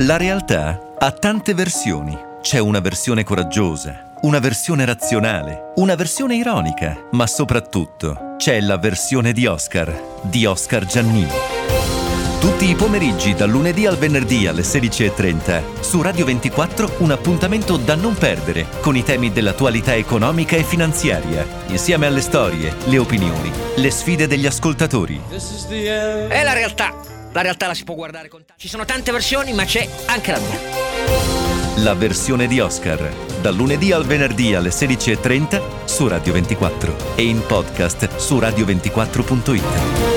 La realtà ha tante versioni. C'è una versione coraggiosa, una versione razionale, una versione ironica, ma soprattutto c'è la versione di Oscar Giannini. Tutti i pomeriggi dal lunedì al venerdì alle 16:30 su Radio 24 un appuntamento da non perdere con i temi dell'attualità economica e finanziaria, insieme alle storie, le opinioni, le sfide degli ascoltatori. È la realtà. La realtà la si può guardare con ci sono tante versioni, ma c'è anche la mia. La versione di Oscar, dal lunedì al venerdì alle 16:30 su Radio 24 e in podcast su radio24.it.